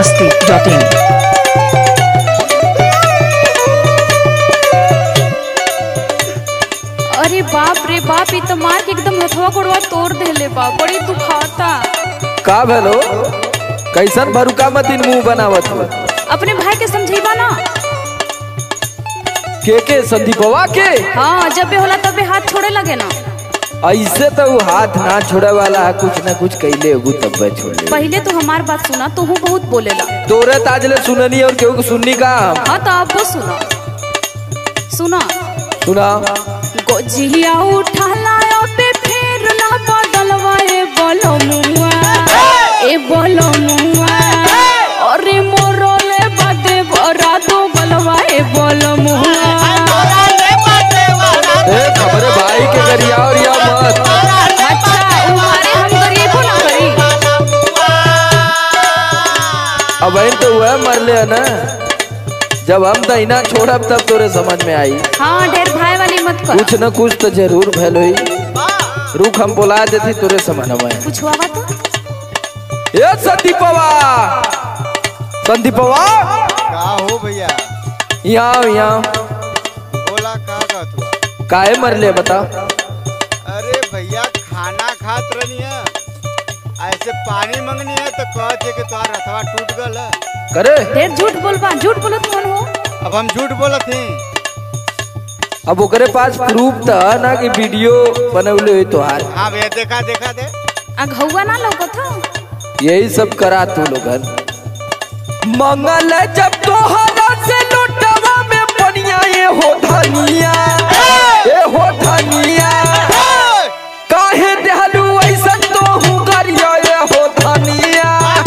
masti.in। अरे बाप रे बाप, ये तो मार के एकदम हथवा गोड़वा तोड़ देले बा, बड़ी दुखाता। का भेलो? कैसन भरुका मतीन मुंह बनावत हो? अपने भाई के समझेबा ना। के संदीपवा के? हाँ, जब भी होला तब भी हाथ छोड़े लगे ना। ऐसे तो वो हाथ ना छोड़े वाला है, कुछ न कुछ कैले होगू तब छोड़ ले। पहले तो हमार बात सुना, तो हूँ बहुत बोलेला। तोरे ताजले सुननी और केहू को सुननी का? हाँ तो आप वो सुना सुना सुना। गोजिया उठा लाया पे फिर ना बदलवा, ए बोलो मुआ अरे मोरोले बादे बरा दो गलवा, ए बोलो मुआ। खबरे भाई के करिया और या मत। अच्छा, उमारे हम गरीब ना करी। अब तो वह मर ले है ना, जब हम दहीना छोड़ब तब तोरे समझ में आई। हाँ, ढेर भाई वाली मत कर। कुछ न कुछ तो जरूर भैलो ही। रुक हम बुला देती तोरे समझ में। कुछ हुआ बात? ये संदीपवा का हो भैया? यहाँ बोला का हुआ? काहे मर ले बता। अरे भैया, खाना खात रहनी है, ऐसे पानी मंगनी है तो कहते कि तुम्हारा हथवा टूट गल है। करे ढेर झूठ बोलबा, झूठ बोलत कौन हो? अब हम झूठ बोलत ही। अब ओकरे पास प्रूफ था ना कि वीडियो बनौले हुई तोहार। हाँ भैया, देखा दे। अघौवा ना लौकत था। यही सब करा तू लोगन। मंगल जब तोहरा से लोटवा में पनिया, ये हो धनिया, काहे देहलू ऐसन तो हूँ गरिया, ये हो धनिया।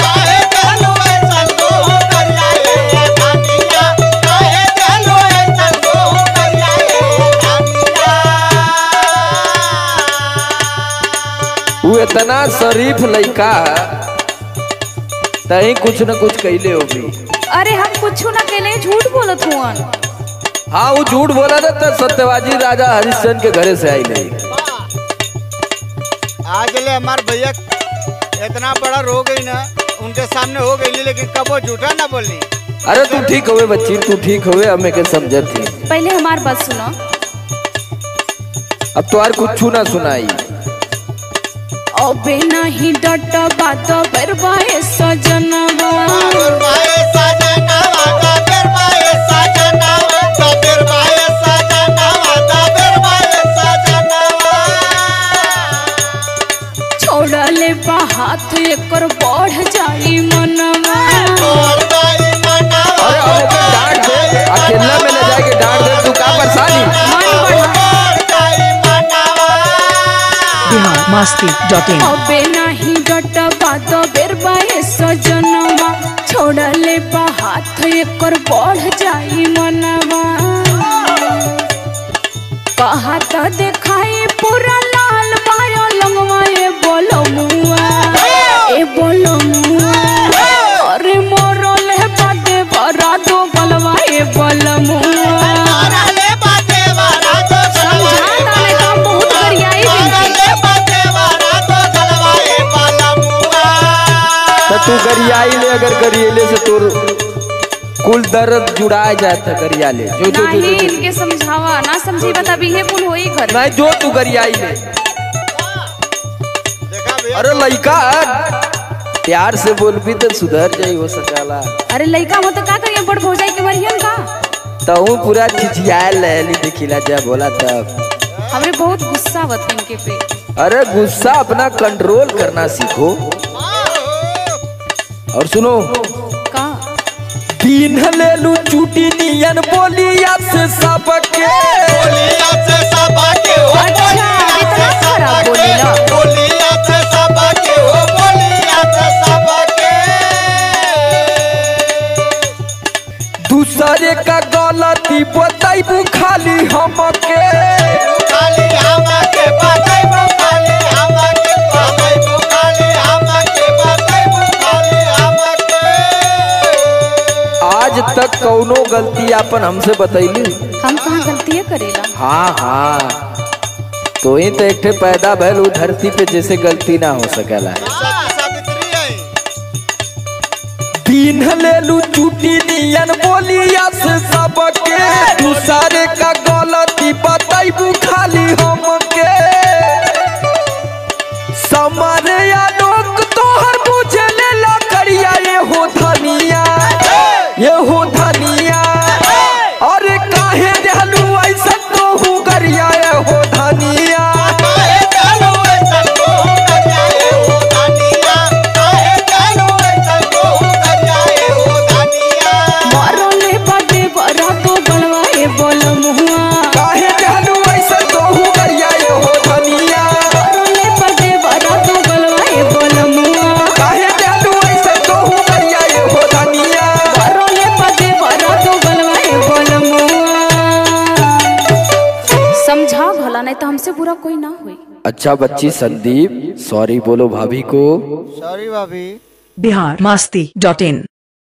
वो इतना शरीफ लड़का तही कुछ न कुछ कैले होगी। अरे हम कुछ ना केले, झूठ बोलत हुआन। हाँ, वो झूठ बोला था तो सत्यवाजी राजा हरिश्चंद्र के घरे से आई नहीं। आज ले हमार भैया इतना बड़ा रो गई ना, उनके सामने हो गई, लेकिन कबो झूठा ना बोलनी। अरे तू ठीक हुए बच्ची, तू ठीक हुए, हमें के समझत थी। पहले हमार बात सुनो। अब तो यार कुछ ना सुनाई। अबे नहीं डट बात बरवाए सजनवा, छोड़ले बा हाथ एकर बढ़ जाई मनवा। अरे अब ओके डांट दे, अकेला में ले जाके डांट दे, तू का परेशानी? बिहार masti.in। अबे नहीं डट बात बरवाए सजनवा, छोड़ले बा हाथ एकर बढ़ जाई मनवा। कहा तो देखाई पूरा लाल बायो लंगवा, ए बोलो मुआ, अरे मोरोले बादे बरा दो गलवा, ए बोलो मुआ। समझा ताने काम बहुत गरियाई बिनती। तो तू गरियाई ले, अगर गरियाले से तोर कुल दर्द जुड़ा जाता गरियाले। जो नहीं, इनके समझावा ना, समझी बता भी है पुल होई घर। नहीं, जो तू गरियाई ले। अरे लड़का प्यार से बोल भी तो सुधर जाई हो सकाला। अरे लड़का हो तो का करिए, बड़ भौजाई के बरियन का। तो पूरा चिचियाल लहली देखिला जब बोला तब। हमरे बहुत गुस्सा आवत इनके पे। अरे गुस्सा अपना कंट्रोल करना सीखो। और सुनो, का पीन ले लू चूटी नियन बोलिया से सबके। अच्छा, इतना खराब बोलेला। दूसरे का गलती बताइबू खाली हमके। आज तक कौनो गलती अपन हमसे बतैली? हम कहाँ गलतियाँ करेला। हाँ, तो ही तो एक ठे पैदा भैल उ धरती पे, जैसे गलती ना हो सकेला। सावित्री है। दिन चिन्ह लेलू चूटी नियन बोलिया से सबके दूसरे का गलती बताइबू खाली हमके समारे आलोक तोहर बुझे ले ला करिया ये हो धनिया अरे काहे रहलू ऐसा तो हूँ करिया ये हो धनिया समझा भला, नहीं तो हमसे बुरा कोई ना हुई। अच्छा बच्ची संदीप, सॉरी बोलो भाभी को। सॉरी भाभी। biharmasti.in